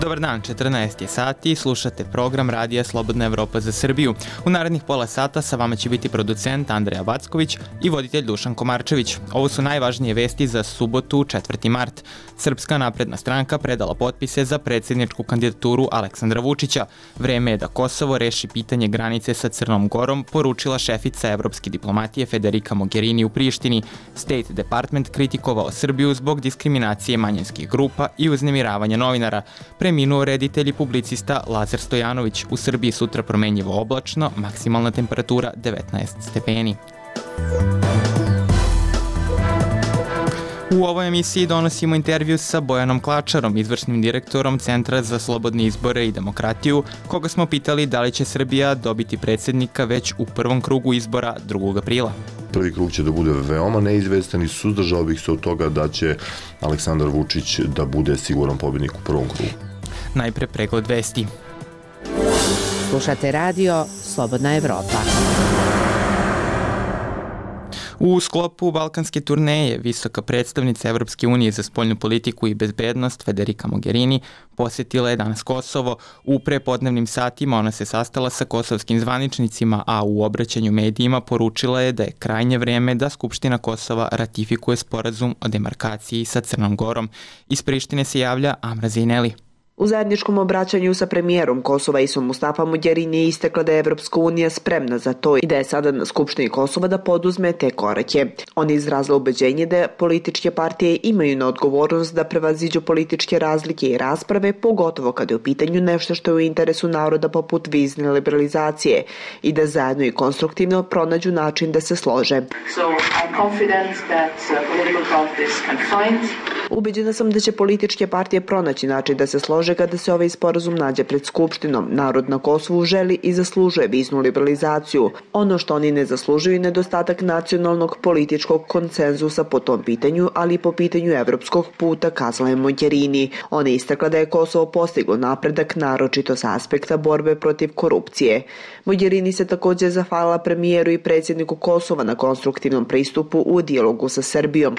Dobar dan, 14 je sati, slušate program Radija Slobodna Evropa za Srbiju. U narednih pola sata sa vama će biti producent Andreja Backović i voditelj Dušan Komarčević. Ovo su najvažnije vesti za subotu 4. mart. Srpska napredna stranka predala potpise za predsjedničku kandidaturu Aleksandra Vučića. Vreme je da Kosovo reši pitanje granice sa Crnom Gorom, poručila šefica evropske diplomatije Federica Mogherini u Prištini. State Department kritikovao Srbiju zbog diskriminacije manjinskih grupa i uznemiravanja novinara. Preminuo reditelj i publicista Lazar Stojanović. U Srbiji sutra promenljivo oblačno, maksimalna temperatura 19 stepeni. U ovoj emisiji donosimo intervju sa Bojanom Klačarom, izvršnim direktorom Centra za slobodne izbore i demokratiju, koga smo pitali da li će Srbija dobiti predsjednika već u prvom krugu izbora 2. aprila. Prvi krug će da bude veoma neizvestan i suzdržao bih se od toga da će Aleksandar Vučić da bude siguran pobjednik u prvom krugu. Najpre pregled vesti. Slušate radio Slobodna Evropa. U sklopu balkanske turneje visoka predstavnica Evropske unije za spoljnu politiku i bezbednost Federica Mogherini posjetila je danas Kosovo. U prepodnevnim satima ona se sastala sa kosovskim zvaničnicima, a u obraćanju medijima poručila je da je krajnje vreme da Skupština Kosova ratifikuje sporazum o demarkaciji sa Crnom Gorom. Iz Prištine se javlja Amra Zejneli. U zajedničkom obraćanju sa premijerom Kosova Isom Mustafa Mogherini je istakla da je Evropska unija spremna za to i da je sada na Skupštini Kosova da poduzme te korake. On je izrazila ubeđenje da političke partije imaju na odgovornost da prevaziđu političke razlike i rasprave, pogotovo kada je u pitanju nešto što je u interesu naroda poput vizne liberalizacije i da zajedno i konstruktivno pronađu način da se slože. Ubeđena sam da će političke partije pronaći način da se slože kada se ovaj sporazum nađe pred Skupštinom. Narod na Kosovu želi i zaslužuje viznu liberalizaciju. Ono što oni ne zaslužuju je nedostatak nacionalnog političkog konsenzusa po tom pitanju, ali i po pitanju evropskog puta, kazala je Mogherini. Ona je istakla da je Kosovo postiglo napredak, naročito sa aspekta borbe protiv korupcije. Mogherini se također zahvalila premijeru i predsjedniku Kosova na konstruktivnom pristupu u dijalogu sa Srbijom.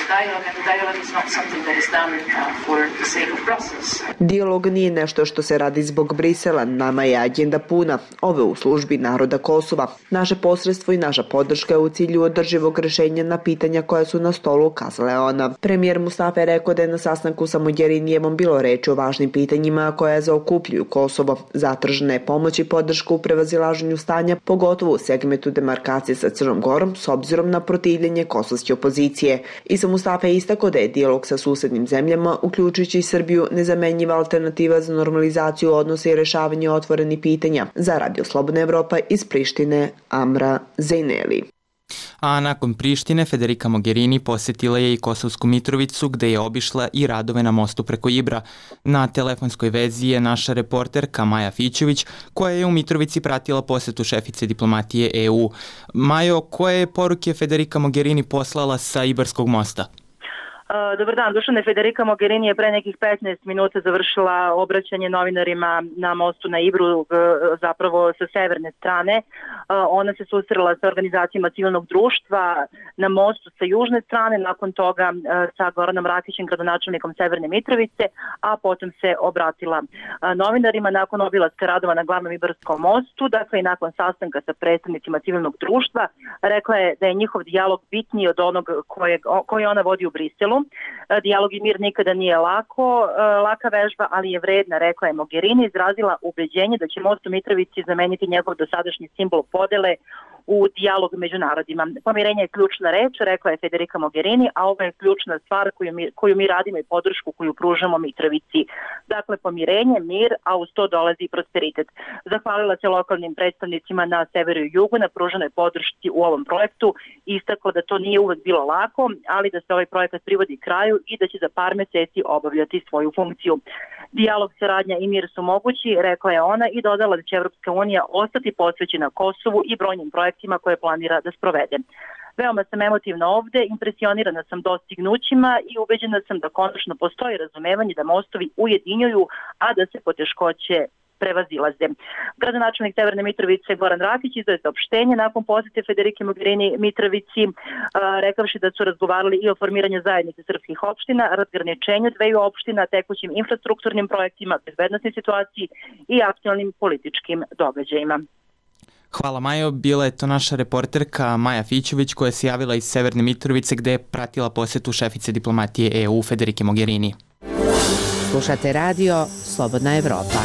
Dijalog nije nešto što se radi zbog Brisela, nama je agenda puna, ove u službi naroda Kosova. Naše posredstvo i naša podrška je u cilju održivog rješenja na pitanja koja su na stolu, kazala je ona. Premijer Mustafa je rekao da je na sastanku sa Mogherinijevom bilo reči o važnim pitanjima koja zaokupljuju Kosovo. Zatražena je pomoć i podrška u prevazilaženju stanja, pogotovo u segmentu demarkacije sa Crnom Gorom, s obzirom na protivljenje kosovske opozicije. Isom Mustafa je istakao da je dijalog sa susednim zemljama, uključujući i Srbiju, nezamenjiva alternativa za normalizaciju odnosa i rešavanje otvorenih pitanja. Za Radio Slobodna Evropa iz Prištine, Amra Zejneli. A nakon Prištine, Federica Mogherini posjetila je i Kosovsku Mitrovicu, gde je obišla i radove na mostu preko Ibra. Na telefonskoj vezi je naša reporterka Maja Fićević, koja je u Mitrovici pratila posjetu šefice diplomatije EU. Majo, koje je poruke Federica Mogherini poslala sa Ibarskog mosta? Dobar dan, Dušane. Federica Mogherini je pre nekih 15 minuta završila obraćanje novinarima na mostu na Ibru, zapravo sa severne strane. Ona se susrela sa organizacijama civilnog društva na mostu sa južne strane, nakon toga sa Goranom Rakićem, gradonačelnikom Severne Mitrovice, a potom se obratila novinarima nakon obilaska radova na glavnom Ibarskom mostu, dakle i nakon sastanka sa predstavnicima civilnog društva. Rekla je da je njihov dijalog bitniji od onog koji ona vodi u Briselu. Dijalog i mir nikada nije laka vežba, ali je vredna, rekla je Mogherini, izrazila ubeđenje da će most u Mitrovici zameniti njegov dosadašnji simbol podele u dijalog među narodima. Pomirenje je ključna reč, rekla je Federica Mogherini, a ovo je ključna stvar koju mi radimo i podršku koju pružamo Mitrovici. Dakle, pomirenje, mir, a uz to dolazi i prosperitet. Zahvalila se lokalnim predstavnicima na severu i jugu na pruženoj podršci u ovom projektu i istakla da to nije uvek bilo lako, ali da se ovaj projekat privodi kraju i da će za par meseci obavljati svoju funkciju. Dijalog, saradnja i mir su mogući, rekla je ona, i dodala da će Evropska unija ostati posvećena Kosovu i brojnim projektima koje planira da sprovede. Veoma sam emotivna ovde, impresionirana sam dostignućima i ubeđena sam da konačno postoji razumevanje da mostovi ujedinjuju, a da se poteškoće prevazilaze. Gradonačelnik Severne Mitrovice Goran Rakić izdao je saopštenje nakon posete Federike Mogherini Mitrovici, rekavši da su razgovarali i o formiranju zajednice srpskih opština, razgraničenju dveju opština, tekućim infrastrukturnim projektima, bezbednosnoj situaciji i aktualnim političkim događajima. Hvala Majo, bila je to naša reporterka Maja Fićović koja se javila iz Severne Mitrovice gde je pratila posetu šefice diplomatije EU Federike Mogherini. Slušate radio Slobodna Evropa.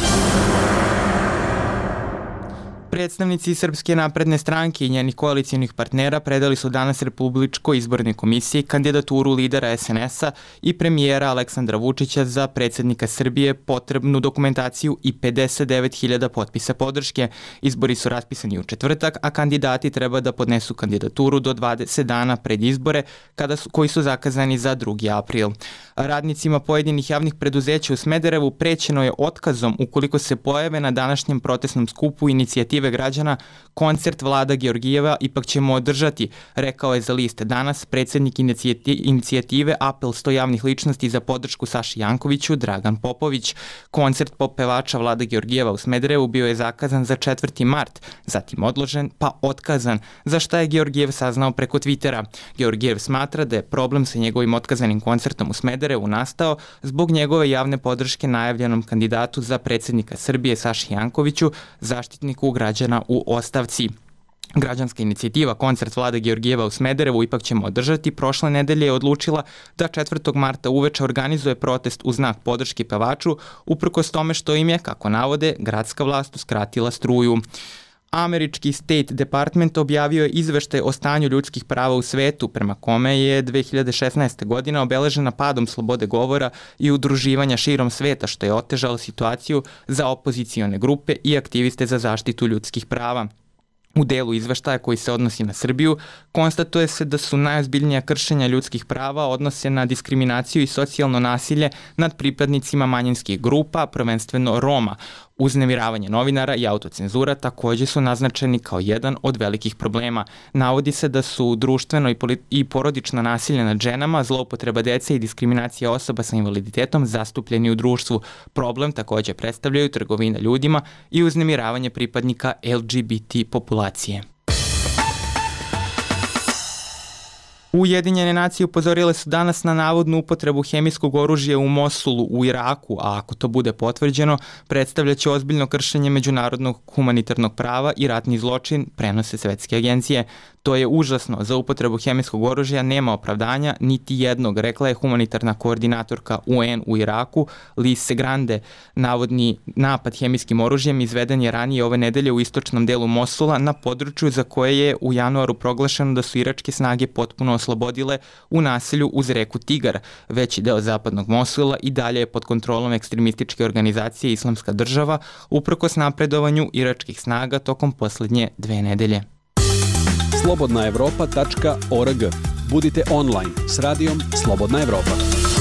Predstavnici Srpske napredne stranke i njenih koalicijonih partnera predali su danas Republičkoj izbornoj komisiji kandidaturu lidera SNS-a i premijera Aleksandra Vučića za predsjednika Srbije, potrebnu dokumentaciju i 59.000 potpisa podrške. Izbori su raspisani u četvrtak, a kandidati treba da podnesu kandidaturu do 20 dana pred izbore koji su zakazani za 2. april. Radnicima pojedinih javnih preduzeća u Smederevu prećeno je otkazom ukoliko se pojave na današnjem protestnom skupu inicijative građana koncert Vlada Georgijeva ipak ćemo održati, rekao je za list Danas predsjednik inicijative Apel 100 javnih ličnosti za podršku Saši Jankoviću Dragan Popović. Koncert pevača Vlada Georgijeva u Smederevu bio je zakazan za 4. mart, zatim odložen pa otkazan, za šta je Georgijev saznao preko Twittera. Georgijev smatra da je problem sa njegovim otkazanim koncertom u Smederevu nastao zbog njegove javne podrške najavljenom kandidatu za predsjednika Srbije Saši Jankoviću, zaštitniku građana u ostavci. Građanska inicijativa Koncert Vlade Georgijeva u Smederevu ipak ćemo održati prošle nedelje je odlučila da 4. marta uveče organizuje protest u znak podrške pevaču, uprkos tome što im je, kako navode, gradska vlast uskratila struju. Američki State Department objavio je izveštaj o stanju ljudskih prava u svetu, prema kome je 2016. godina obeležena padom slobode govora i udruživanja širom sveta, što je otežalo situaciju za opozicione grupe i aktiviste za zaštitu ljudskih prava. U delu izveštaja koji se odnosi na Srbiju, konstatuje se da su najozbiljnija kršenja ljudskih prava odnose na diskriminaciju i socijalno nasilje nad pripadnicima manjinskih grupa, prvenstveno Roma. Uznemiravanje novinara i autocenzura također su naznačeni kao jedan od velikih problema. Navodi se da su društveno i porodično nasilje nad ženama, zloupotreba dece i diskriminacija osoba sa invaliditetom zastupljeni u društvu. Problem također predstavljaju trgovina ljudima i uznemiravanje pripadnika LGBT populacije. Ujedinjene nacije upozorile su danas na navodnu upotrebu hemijskog oružja u Mosulu u Iraku, a ako to bude potvrđeno, predstavljaće ozbiljno kršenje međunarodnog humanitarnog prava i ratni zločin, prenose svetske agencije. To je užasno, za upotrebu hemijskog oružja nema opravdanja, niti jednog, rekla je humanitarna koordinatorka UN u Iraku, Lise Grande. Navodni napad hemijskim oružjem izveden je ranije ove nedelje u istočnom delu Mosula na području za koje je u januaru proglašeno da su iračke snage potpuno oslobodile u naselju uz reku Tigar. Veći deo zapadnog Mosula i dalje je pod kontrolom ekstremističke organizacije Islamska država, uprkos napredovanju iračkih snaga tokom posljednje 2 nedelje. slobodnaevropa.org. Budite online s radijom Slobodna Evropa.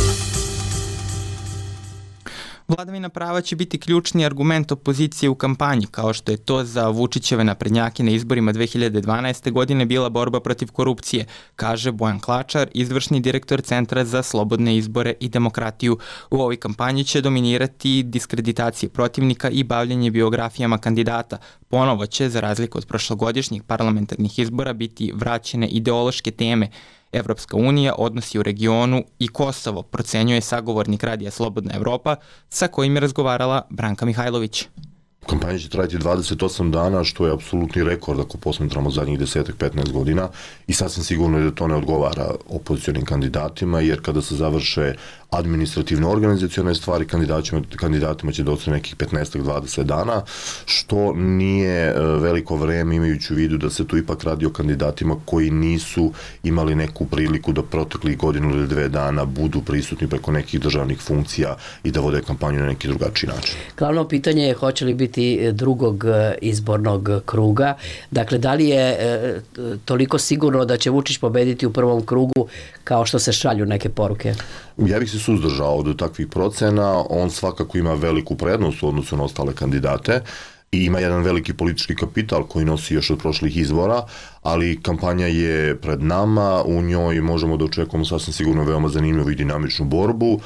Vladavina prava će biti ključni argument opozicije u kampanji, kao što je to za Vučićeve naprednjake na izborima 2012. godine bila borba protiv korupcije, kaže Bojan Klačar, izvršni direktor Centra za slobodne izbore i demokratiju. U ovoj kampanji će dominirati diskreditacije protivnika i bavljenje biografijama kandidata. Ponovo će, za razliku od prošlogodišnjih parlamentarnih izbora, biti vraćene ideološke teme. Evropska unija, odnosi u regionu i Kosovo, procenjuje sagovornik Radija Slobodna Evropa, sa kojim je razgovarala Branka Mihajlović. Kampanja će trajati 28 dana, što je apsolutni rekord ako posmetramo zadnjih 10-15 godina i sasvim sigurno je da to ne odgovara opozicionim kandidatima, jer kada se završe administrativno organizacione stvari, kandidatima će doći nekih 15-20 dana, što nije veliko vreme, imajući u vidu da se tu ipak radi o kandidatima koji nisu imali neku priliku da proteklih godinu ili 2 dana budu prisutni preko nekih državnih funkcija i da vode kampanju na neki drugačiji način. Glavno pitanje je hoće li biti drugog izbornog kruga. Dakle, da li je toliko sigurno da će Vučić pobediti u prvom krugu kao što se šalju neke poruke? Ja bih se suzdržao od takvih procena. On svakako ima veliku prednost u odnosu na ostale kandidate i ima jedan veliki politički kapital koji nosi još od prošlih izbora, ali kampanja je pred nama, u njoj možemo da očekujemo sasvim sigurno veoma zanimljivu i dinamičnu borbu.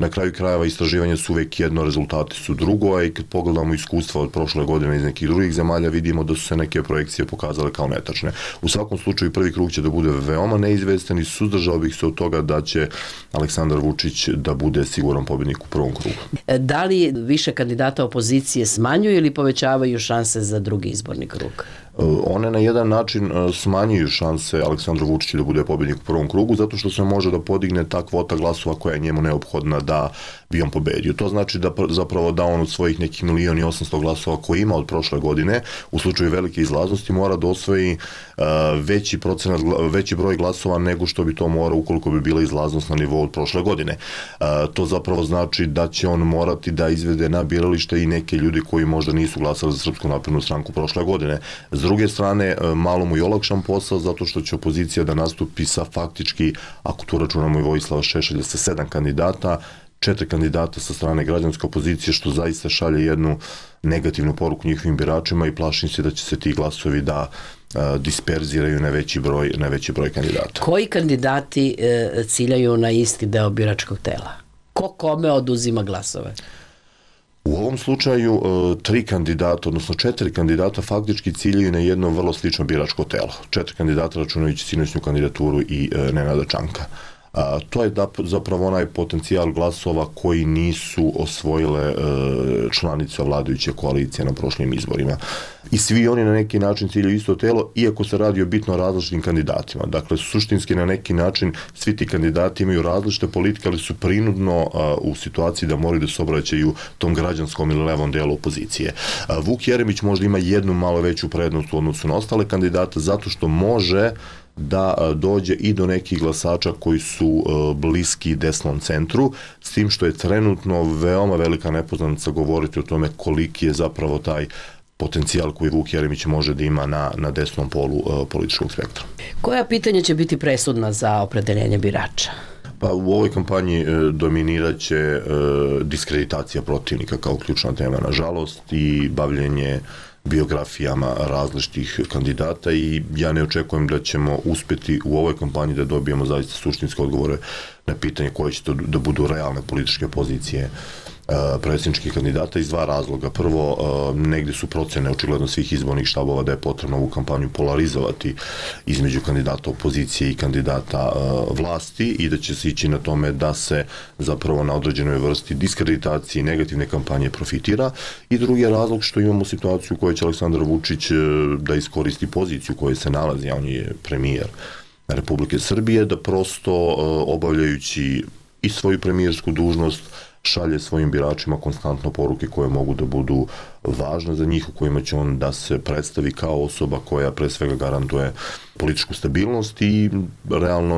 Na kraju krajeva istraživanja su uvek jedno, rezultati su drugo, a i kad pogledamo iskustva od prošle godine iz nekih drugih zemalja, vidimo da su se neke projekcije pokazale kao netačne. U svakom slučaju prvi krug će da bude veoma neizvestan i suzdržao bih se od toga da će Aleksandar Vučić da bude siguran pobednik u prvom krugu. Da li više kandidata opozicije smanjuju ili povećavaju šanse za drugi izborni krug? One na jedan način smanjuju šanse Aleksandru Vučiću da bude pobednik u prvom krugu, zato što se može da podigne ta kvota glasova koja je njemu neophodna da bi on pobedio. To znači da zapravo da on od svojih nekih 1.800.000 glasova koje ima od prošle godine, u slučaju velike izlaznosti, mora da osvoji veći broj glasova nego što bi to morao ukoliko bi bila izlaznost na nivou od prošle godine. To zapravo znači da će on morati da izvede na biralište i neke ljudi koji možda nisu glasali za Srpsku naprednu stranku prošle godine. S druge strane, malo mu je olakšan posao zato što će opozicija da nastupi sa faktički, ako tu računamo i Vojislava Šešelja, sa 7 kandidata, 4 kandidata sa strane građanske opozicije, što zaista šalje jednu negativnu poruku njihovim biračima i plašim se da će se ti glasovi da disperziraju na veći broj kandidata. Koji kandidati ciljaju na isti deo biračkog tela? Ko kome oduzima glasove? U ovom slučaju 3 kandidata, odnosno 4 kandidata faktički ciljaju na jedno vrlo slično biračko telo. 4 kandidata računajući sinoćnju kandidaturu i Nenada Čanka. To je zapravo onaj potencijal glasova koji nisu osvojile članice vladajuće koalicije na prošlim izborima. I svi oni na neki način ciljaju isto telo, iako se radi o bitno različitim kandidatima. Dakle, suštinski na neki način svi ti kandidati imaju različite politike, ali su prinudno u situaciji da moraju da se obraćaju tom građanskom ili levom delu opozicije. Vuk Jeremić možda ima jednu malo veću prednost u odnosu na ostale kandidate, zato što može da dođe i do nekih glasača koji su bliski desnom centru, s tim što je trenutno veoma velika nepoznanica govoriti o tome koliki je zapravo taj potencijal koji Vuk Jeremić može da ima na desnom polu političkog spektra. Koja pitanja će biti presudna za opredeljenje birača? Pa u ovoj kampanji dominiraće diskreditacija protivnika kao ključna tema, nažalost, i bavljenje biografijama različitih kandidata i ja ne očekujem da ćemo uspeti u ovoj kampanji da dobijemo zaista suštinske odgovore na pitanje koje će to da budu realne političke pozicije predsjedničkih kandidata iz 2 razloga. Prvo, negde su procene očigledno svih izbornih štabova da je potrebno ovu kampanju polarizovati između kandidata opozicije i kandidata vlasti i da će se ići na tome da se zapravo na određenoj vrsti diskreditacije i negativne kampanje profitira. I drugi je razlog što imamo situaciju u kojoj će Aleksandar Vučić da iskoristi poziciju u kojoj se nalazi, a on je premijer Republike Srbije, da prosto obavljajući i svoju premijersku dužnost šalje svojim biračima konstantno poruke koje mogu da budu važne za njih, u kojima će on da se predstavi kao osoba koja pre svega garantuje političku stabilnost i realno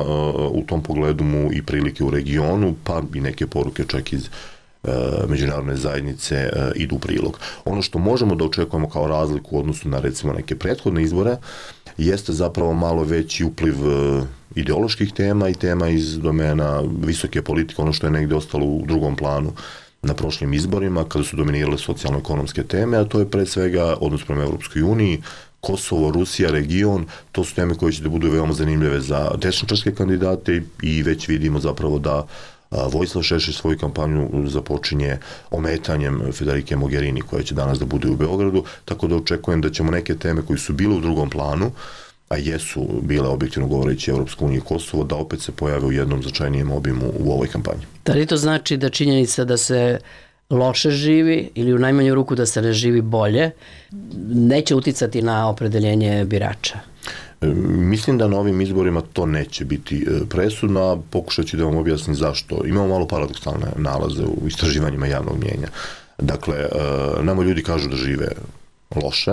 u tom pogledu mu i prilike u regionu, pa i neke poruke čak iz međunarodne zajednice idu u prilog. Ono što možemo da očekujemo kao razliku u odnosu na recimo neke prethodne izbore jeste zapravo malo veći upliv ideoloških tema i tema iz domena visoke politike, ono što je negde ostalo u drugom planu na prošlim izborima kada su dominirale socijalno-ekonomske teme, a to je pre svega odnos prema Evropskoj uniji, Kosovo, Rusija, region, to su teme koje će da budu veoma zanimljive za desničarske kandidate i već vidimo zapravo da Vojislav Šešelj svoju kampanju započinje ometanjem Federike Mogherini koja će danas da bude u Beogradu, tako da očekujem da ćemo neke teme koji su bile u drugom planu, a jesu bile objektivno govoreći Evropska unija i Kosovo, da opet se pojave u jednom značajnijem obimu u ovoj kampanji. Da li to znači da činjenica da se loše živi ili u najmanju ruku da se ne živi bolje neće uticati na opredeljenje birača? Mislim da na ovim izborima to neće biti presudno, a pokušat ću da vam objasnim zašto. Imamo malo paradoksalne nalaze u istraživanjima javnog mnjenja. Dakle, nama ljudi kažu da žive loše,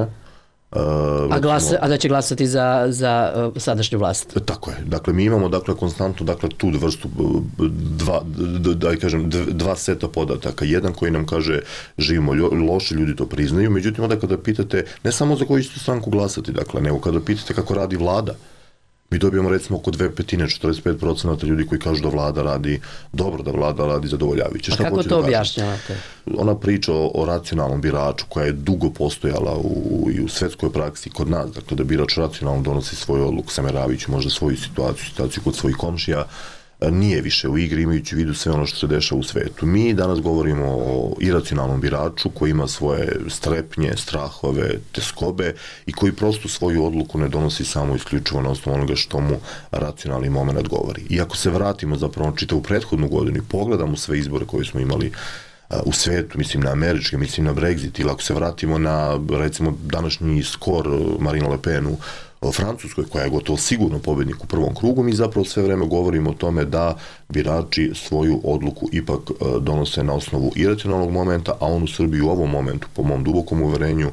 a da će glasati za sadašnju vlast. Tako je. Dakle, mi imamo konstantno tu vrstu dva seta podataka. Jedan koji nam kaže živimo loše, ljudi to priznaju, međutim onda kada pitate ne samo za koju ćete stranku glasati, nego kada pitate kako radi vlada, mi dobijamo recimo oko 2/5, 45% ljudi koji kažu da vlada radi dobro, da vlada radi zadovoljavajuće. A kako to objašnjavate? Ona priča o racionalnom biraču koja je dugo postojala i u svetskoj praksi kod nas, dakle da birač racionalno donosi svoju odluku, sameravajući možda svoju situaciju kod svojih komšija, nije više u igri, imajući u vidu sve ono što se dešava u svetu. Mi danas govorimo o iracionalnom biraču koji ima svoje strepnje, strahove, teskobe i koji prosto svoju odluku ne donosi samo isključivo na osnovu onoga što mu racionalni moment govori. I ako se vratimo zapravo čitavu prethodnu godinu i pogledamo sve izbore koje smo imali u svetu, mislim na američke, mislim na Brexit, ili ako se vratimo na, recimo, današnji skor Marine Le Pen u Francuskoj, koja je gotovo sigurno pobednik u prvom krugu, mi zapravo sve vreme govorimo o tome da birači svoju odluku ipak donose na osnovu iracionalnog momenta, a on u Srbiji u ovom momentu, po mom dubokom uverenju,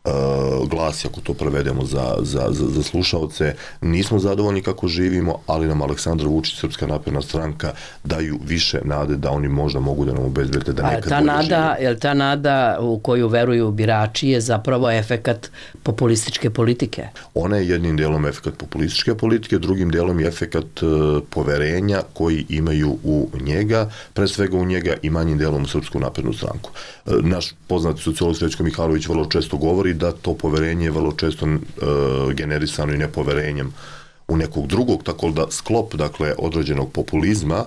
glasi, ako to prevedemo za slušaoce, nismo zadovoljni kako živimo, ali nam Aleksandar Vučić, Srpska napredna stranka, daju više nade da oni možda mogu da nam obezbede da nekad bolje živimo. Je li ta nada u koju veruju birači je zapravo efekat populističke politike? Ona je jednim delom efekat populističke politike, drugim delom je efekat poverenja koji imaju u njega, pre svega u njega i manjim delom u Srpsku naprednu stranku. Naš poznati sociolog Srećko Mihajlović vrlo često govori da to poverenje je vrlo često generisano i nepoverenjem u nekog drugog, tako da sklop, dakle, određenog populizma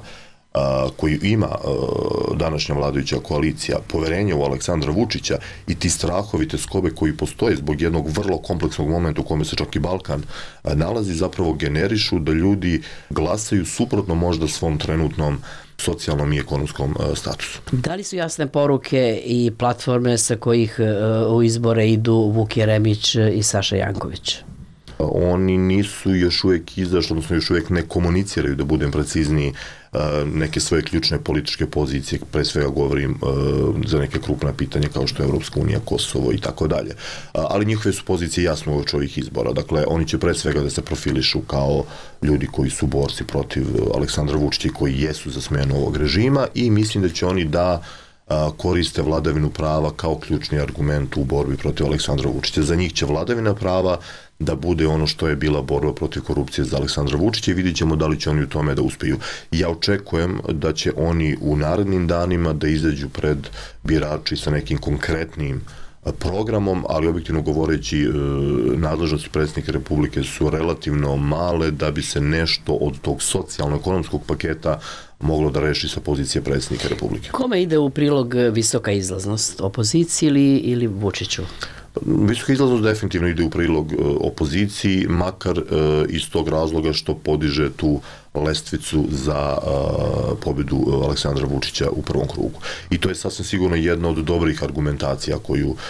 koji ima današnja vladajuća koalicija, poverenje u Aleksandra Vučića i ti strahovi, te skobe koji postoje zbog jednog vrlo kompleksnog momenta u kome se čak i Balkan nalazi, zapravo generišu da ljudi glasaju suprotno možda svom trenutnom socijalnom i ekonomskom statusu. Da li su jasne poruke i platforme sa kojih u izbore idu Vuk Jeremić i Saša Janković? Oni nisu još uvek izašli, odnosno još uvek ne komuniciraju, da budem precizniji, neke svoje ključne političke pozicije, pre svega govorim za neke krupna pitanja kao što je Evropska unija, Kosovo i tako dalje. Ali njihove su pozicije jasno uoči ovih izbora. Dakle, oni će pre svega da se profilišu kao ljudi koji su borci protiv Aleksandra Vučića i koji jesu za smenu ovog režima i mislim da će oni da koriste vladavinu prava kao ključni argument u borbi protiv Aleksandra Vučića. Za njih će vladavina prava da bude ono što je bila borba protiv korupcije za Aleksandra Vučića i vidjet ćemo da li će oni u tome da uspeju. Ja očekujem da će oni u narednim danima da izađu pred birači sa nekim konkretnim programom, ali objektivno govoreći nadležnosti predsjednika Republike su relativno male da bi se nešto od tog socijalno-ekonomskog paketa moglo da reši sa pozicije predsjednika Republike. Kome ide u prilog visoka izlaznost? Opoziciji ili Vučiću? Visoka izlaznost definitivno ide u prilog opoziciji, makar iz tog razloga što podiže tu lestvicu za pobedu Aleksandra Vučića u prvom krugu. I to je sasvim sigurno jedna od dobrih argumentacija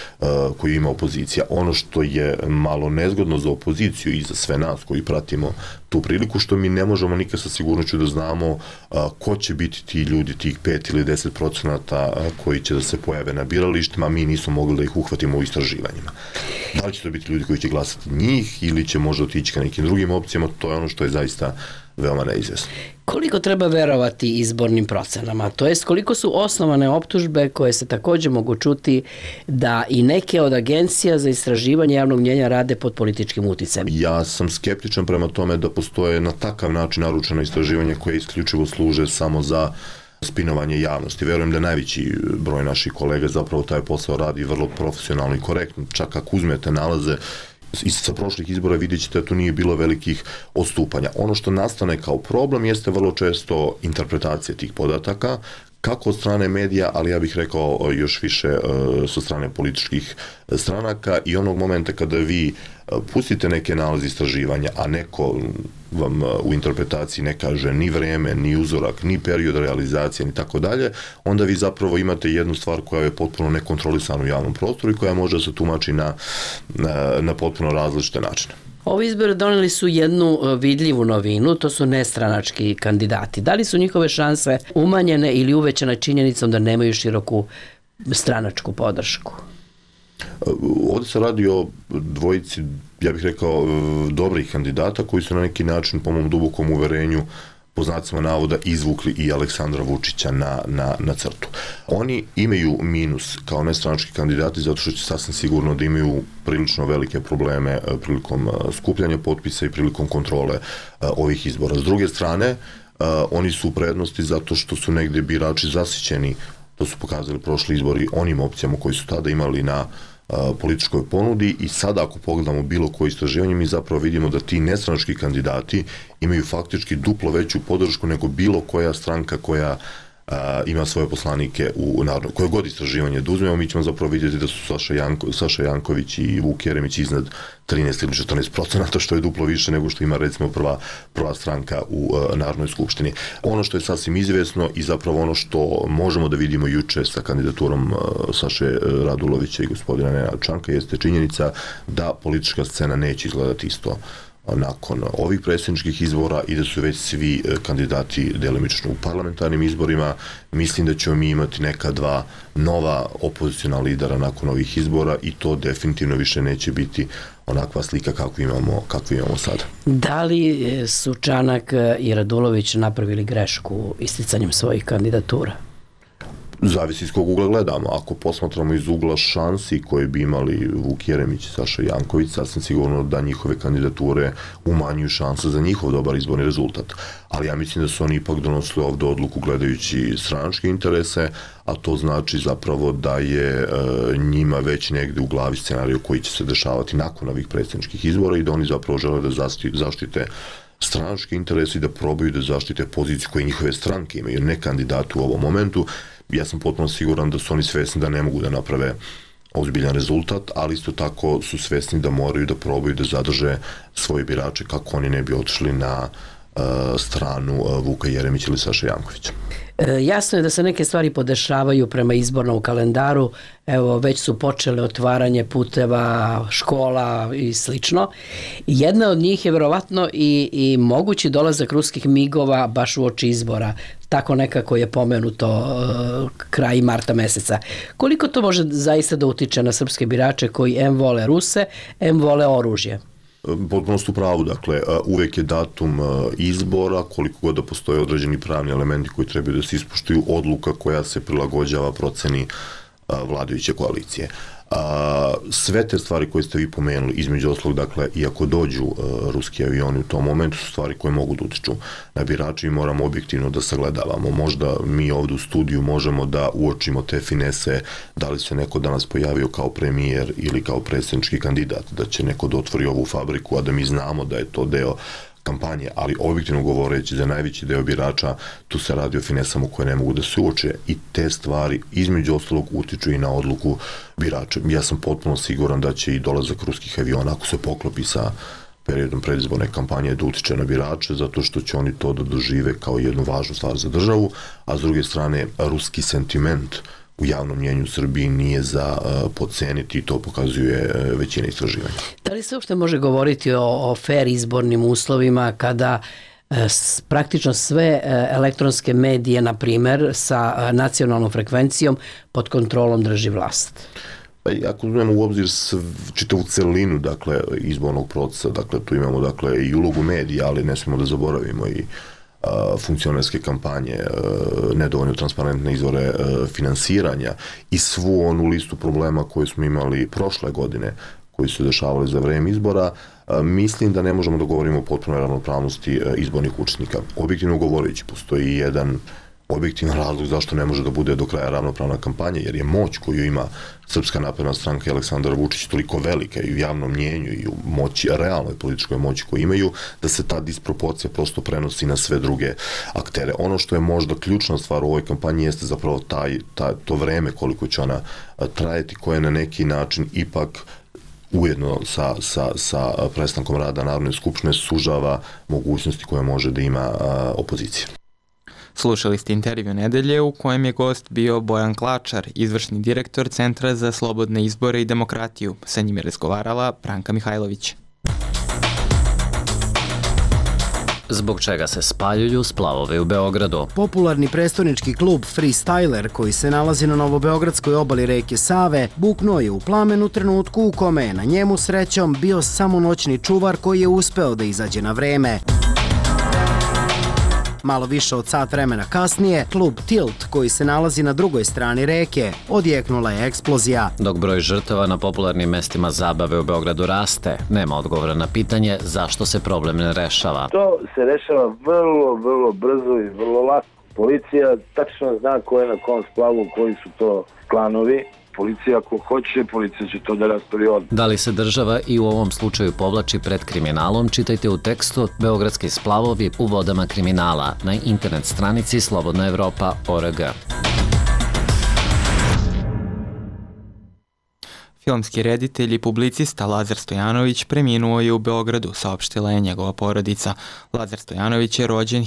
koju ima opozicija. Ono što je malo nezgodno za opoziciju i za sve nas koji pratimo tu priliku, što mi ne možemo nikad sa sigurnošću da znamo ko će biti ti ljudi, tih 5 ili 10% koji će da se pojave na biralištima, mi nismo mogli da ih uhvatimo u istraživanjima. Da li će to biti ljudi koji će glasati njih ili će možda otići ka nekim drugim opcijama, to je ono što je zaista veoma neizvjesno. Koliko treba verovati izbornim procenama? To jest koliko su osnovane optužbe koje se također mogu čuti da i neke od agencija za istraživanje javnog mnjenja rade pod političkim uticajem? Ja sam skeptičan prema tome da postoje na takav način naručena istraživanja koje isključivo služe samo za spinovanje javnosti. Verujem da najveći broj naših kolega zapravo taj posao radi vrlo profesionalno i korektno. Čak ako uzmete nalaze sa prošlih izbora vidjet ćete da tu nije bilo velikih odstupanja. Ono što nastane kao problem jeste vrlo često interpretacija tih podataka, kako od strane medija, ali ja bih rekao još više sa strane političkih stranaka i onog momenta kada vi pustite neke nalaze istraživanja, a neko vam u interpretaciji ne kaže ni vreme, ni uzorak, ni period realizacije, ni tako dalje, onda vi zapravo imate jednu stvar koja je potpuno nekontrolisana u javnom prostoru i koja može da se tumači na potpuno različite načine. Ovi izbori doneli su jednu vidljivu novinu, to su nestranački kandidati. Da li su njihove šanse umanjene ili uvećane činjenicom da nemaju široku stranačku podršku? Ovdje se radi o dvojici, ja bih rekao, dobrih kandidata koji su na neki način, po mom dubokom uverenju, po znacima navoda, izvukli i Aleksandra Vučića na crtu. Oni imaju minus kao nestranački kandidati zato što će sasvim sigurno da imaju prilično velike probleme prilikom skupljanja potpisa i prilikom kontrole ovih izbora. S druge strane, oni su u prednosti zato što su negde birači zasićeni, to su pokazali prošli izbori, onim opcijama koji su tada imali na političkoj ponudi i sada ako pogledamo bilo koje istraživanje mi zapravo vidimo da ti nestranački kandidati imaju faktički duplo veću podršku nego bilo koja stranka koja ima svoje poslanike u narodu. Koje god istraživanje da uzmemo, mi ćemo zapravo vidjeti da su Saša Janković i Vuk Jeremić iznad 13 ili 14%, što je duplo više nego što ima recimo prva stranka u Narodnoj skupštini. Ono što je sasvim izvesno i zapravo ono što možemo da vidimo juče sa kandidaturom Saše Radulovića i gospodina Nenada Čanka jeste činjenica da politička scena neće izgledati isto nakon ovih predsjedničkih izbora i da su već svi kandidati delimično u parlamentarnim izborima. Mislim da ćemo mi imati neka dva nova opoziciona lidera nakon ovih izbora i to definitivno više neće biti onakva slika kakvu imamo sada. Da li su Čanak i Radulović napravili grešku isticanjem svojih kandidatura? Zavisi iz kog ugla gledamo. Ako posmatramo iz ugla šansi koje bi imali Vuk Jeremić i Saša Janković, sasvim sigurno da njihove kandidature umanjuju šanse za njihov dobar izborni rezultat. Ali ja mislim da su oni ipak donosili ovde odluku gledajući stranačke interese, a to znači zapravo da je njima već negde u glavi scenariju koji će se dešavati nakon ovih predsjedničkih izbora i da oni zapravo žele da zaštite stranačke interese i da probaju da zaštite poziciju koje njihove stranke imaju, ne kandidatu u ovom momentu. Ja sam potpuno siguran da su oni svesni da ne mogu da naprave ozbiljan rezultat, ali isto tako su svesni da moraju da probaju da zadrže svoje birače kako oni ne bi otišli na stranu Vuka Jeremića ili Saša Jankovića. Jasno je da se neke stvari podešavaju prema izbornom kalendaru. Evo, već su počele otvaranje puteva, škola i slično. Jedna od njih je verovatno i mogući dolazak ruskih migova baš u oči izbora. Tako nekako je pomenuto kraj marta meseca. Koliko to može zaista da utiče na srpske birače koji em vole Ruse, em vole oružje? Potpuno su pravu, dakle, uvek je datum izbora, koliko god da postoje određeni pravni elementi koji trebaju da se ispoštuju, odluka koja se prilagođava proceni vladajuće koalicije. Sve te stvari koje ste vi pomenuli, između oslog, dakle, i ako dođu ruski avioni u tom momentu, su stvari koje mogu da utiču na birače i moramo objektivno da sagledavamo. Možda mi ovdje u studiju možemo da uočimo te finese, da li se neko danas pojavio kao premijer ili kao predsjednički kandidat, da će neko da otvori ovu fabriku, a da mi znamo da je to deo kampanje, ali objektivno govoreći za najveći deo birača tu se radi o finesama koje ne mogu da se uoče i te stvari između ostalog utiču i na odluku birača. Ja sam potpuno siguran da će i dolazak ruskih aviona, ako se poklopi sa periodom predizborne kampanje, da utiče na birače, zato što će oni to da dožive kao jednu važnu stvar za državu, a s druge strane ruski sentiment u javnom mnjenju u Srbiji nije za podceniti i to pokazuje većina istraživanja. Da li se uopšte može govoriti o fair izbornim uslovima kada praktično sve elektronske medije, na primer, sa nacionalnom frekvencijom pod kontrolom drži vlast? Ako uzmemo u obzir čitavu celinu, dakle, izbornog procesa, dakle, tu imamo, dakle, i ulogu medija, ali ne smemo da zaboravimo i funkcionerske kampanje, nedovoljno transparentne izvore finansiranja i svu onu listu problema koju smo imali prošle godine, koji su dešavali za vreme izbora, mislim da ne možemo da govorimo o potpunoj ravnopravnosti izbornih učesnika. Objektivno govoreći, postoji jedan objektivan razlog zašto ne može da bude do kraja ravnopravna kampanja, jer je moć koju ima Srpska napredna stranka i Aleksandar Vučić toliko velika i u javnom mnjenju i u moći, realnoj političkoj moći koju imaju, da se ta disproporcija prosto prenosi na sve druge aktere. Ono što je možda ključna stvar u ovoj kampanji jeste zapravo to vreme koliko će ona trajati, koje na neki način ipak ujedno sa prestankom rada Narodne skupštine sužava mogućnosti koje može da ima opozicija. Slušali ste intervju nedelje u kojem je gost bio Bojan Klačar, izvršni direktor Centra za slobodne izbore i demokratiju. Sa njim je razgovarala Branka Mihajlović. Zbog čega se spaljuju splavovi u Beogradu? Popularni prestonički klub Freestyler, koji se nalazi na novobeogradskoj obali reke Save, buknuo je u plamen u trenutku u kome je na njemu srećom bio samo noćni čuvar koji je uspeo da izađe na vreme. Malo više od sat vremena kasnije, klub Tilt, koji se nalazi na drugoj strani reke, odjeknula je eksplozija. Dok broj žrtava na popularnim mestima zabave u Beogradu raste, nema odgovora na pitanje zašto se problem ne rešava. To se rešava vrlo brzo i vrlo lako. Policija tačno zna ko je na kom splavu, koji su to klanovi. policija ako hoće, policija će to da raspravi odmah. Da li se država i u ovom slučaju povlači pred kriminalom, čitajte u tekstu Beogradski splavovi u vodama kriminala na internet stranici slobodnaevropa.org. Filmski reditelj i publicista Lazar Stojanović preminuo je u Beogradu, saopštila je njegova porodica. Lazar Stojanović je rođen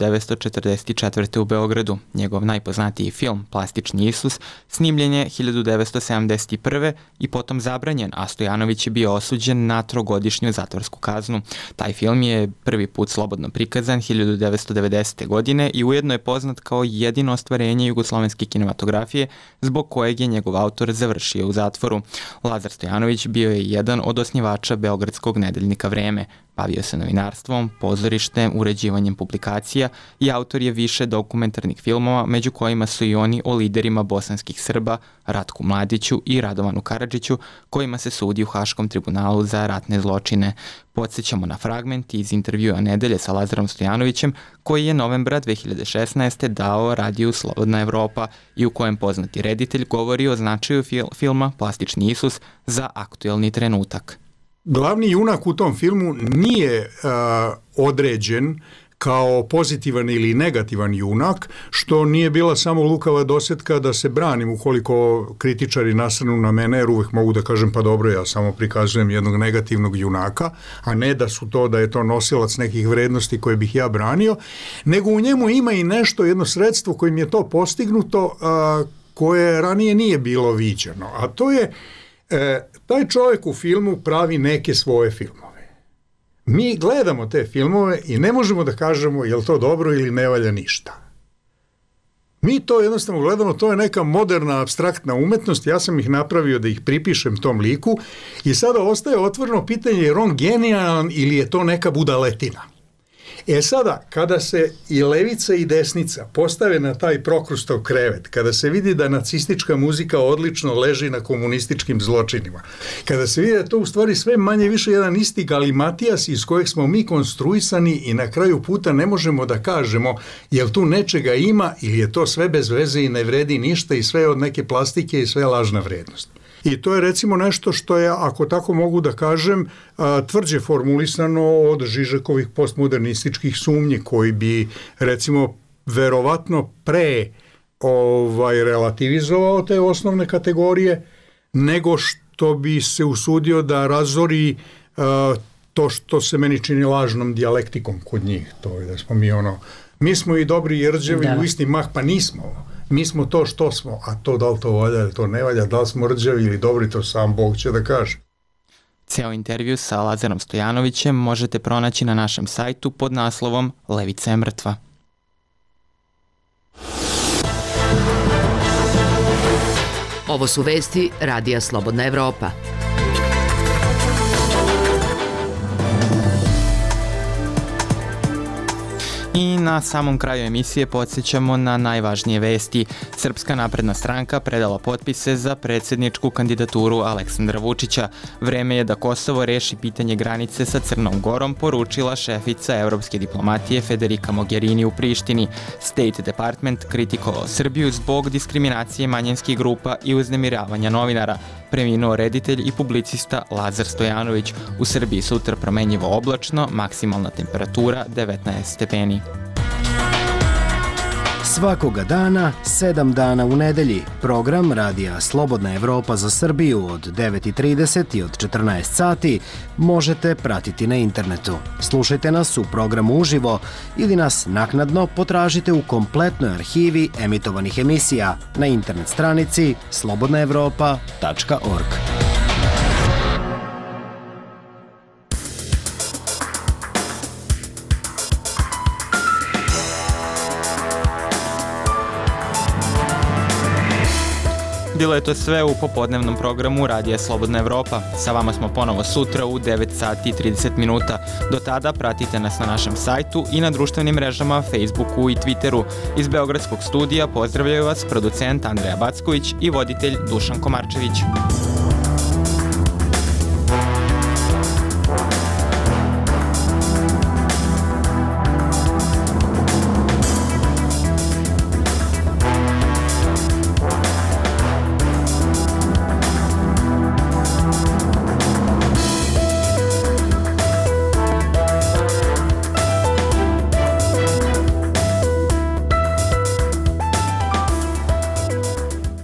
1944. u Beogradu. Njegov najpoznatiji film, Plastični Isus, snimljen je 1971. i potom zabranjen, a Stojanović je bio osuđen na 3-godišnju zatvorsku kaznu. Taj film je prvi put slobodno prikazan 1990. godine i ujedno je poznat kao jedino ostvarenje jugoslovenske kinematografije, zbog kojeg je njegov autor završio u zatvoru. Lazar Stojanović bio je jedan od osnivača beogradskog nedeljnika Vreme. Bavio se novinarstvom, pozorištem, uređivanjem publikacija i autor je više dokumentarnih filmova, među kojima su i oni o liderima bosanskih Srba, Ratku Mladiću i Radovanu Karadžiću, kojima se sudi u Haškom tribunalu za ratne zločine. Podsjećamo na fragment iz intervjua Nedelje sa Lazarom Stojanovićem, koji je novembra 2016. dao radiju Slobodna Evropa i u kojem poznati reditelj govori o značaju filma Plastični Isus za aktuelni trenutak. Glavni junak u tom filmu nije određen kao pozitivan ili negativan junak, što nije bila samo lukava dosetka da se branim ukoliko kritičari nasrnu na mene, jer uvek mogu da kažem pa dobro, ja samo prikazujem jednog negativnog junaka, a ne da je to nosilac nekih vrednosti koje bih ja branio, nego u njemu ima i nešto, jedno sredstvo kojim je to postignuto, koje ranije nije bilo viđeno, a to je taj čovjek u filmu pravi neke svoje filmove. Mi gledamo te filmove i ne možemo da kažemo je li to dobro ili ne valja ništa. Mi to jednostavno gledamo, to je neka moderna, apstraktna umetnost, ja sam ih napravio da ih pripišem tom liku i sada ostaje otvoreno pitanje je on genijalan ili je to neka budaletina. Sada, kada se i levica i desnica postave na taj Prokrustov krevet, kada se vidi da nacistička muzika odlično leži na komunističkim zločinima, kada se vidi da to u stvari sve manje više jedan isti galimatijas iz kojeg smo mi konstruisani i na kraju puta ne možemo da kažemo jel tu nečega ima ili je to sve bez veze i ne vredi ništa i sve od neke plastike i sve lažna vrednost. I to je recimo nešto što je, ako tako mogu da kažem, tvrđe formulisano od Žižekovih postmodernističkih sumnji koji bi recimo verovatno pre relativizovao te osnovne kategorije nego što bi se usudio da razori to što se meni čini lažnom dijalektikom kod njih. To je da smo mi smo i dobri i rđevi u isti mah, pa nismo. Mi smo to što smo, a to da li to valja ili to ne valja, da li smo rđavi ili dobri, to sam Bog će da kaže. Ceo intervju sa Lazarom Stojanovićem možete pronaći na našem sajtu pod naslovom Levica je mrtva. Ovo su vesti Radija Slobodna Evropa. I na samom kraju emisije podsjećamo na najvažnije vesti. Srpska napredna stranka predala potpise za predsjedničku kandidaturu Aleksandra Vučića. Vreme je da Kosovo reši pitanje granice sa Crnom Gorom, poručila šefica evropske diplomatije Federica Mogherini u Prištini. State Department kritikovao Srbiju zbog diskriminacije manjinskih grupa i uznemiravanja novinara. Preminuo reditelj i publicista Lazar Stojanović. U Srbiji sutra promenjivo oblačno, maksimalna temperatura 19 stepeni. Svakoga dana, 7 dana u nedelji, program Radija Slobodna Evropa za Srbiju od 9:30 i od 14 sati možete pratiti na internetu. Slušajte nas u programu uživo ili nas naknadno potražite u kompletnoj arhivi emitovanih emisija na internet stranici slobodnaevropa.org. Bilo je to sve u popodnevnom programu Radija Slobodna Evropa. Sa vama smo ponovo sutra u 9 sati i 30 minuta. Do tada pratite nas na našem sajtu i na društvenim mrežama Facebooku i Twitteru. Iz Beogradskog studija pozdravljaju vas producent Andreja Backović i voditelj Dušan Komarčević.